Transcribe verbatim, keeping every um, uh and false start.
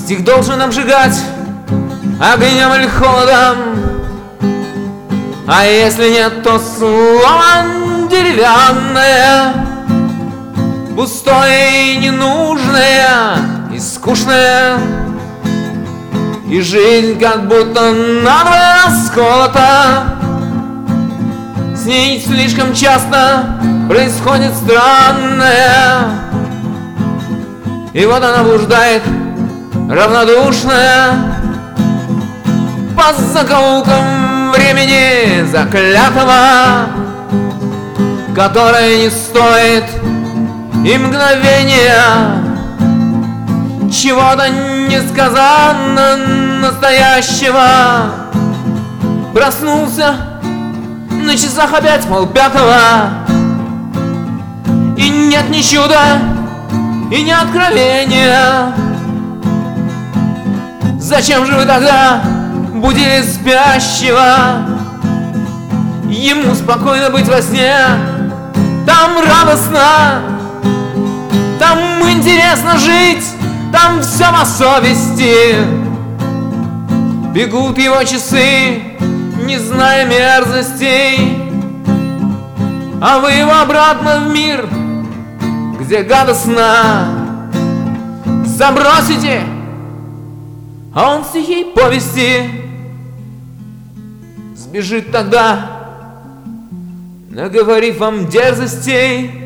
Стих должен обжигать огнем или холодом, а если нет, то слово деревянное, пустое и ненужное, и скучное. И жизнь как будто надвое расколота, с ней слишком часто происходит странное. И вот она блуждает, равнодушная, по закоулкам времени заклятого, которое не стоит и мгновения чего-то несказанно настоящего. Проснулся на часах опять полпятого, и нет ни чуда, и ни откровения. Зачем же вы тогда будили спящего? Ему спокойно быть во сне, там радостно, там интересно жить, там все по совести. Бегут его часы, не зная мерзостей, а вы его обратно в мир, где гадостно, забросите, а он стихи и повести сбежит тогда, наговорив вам дерзостей.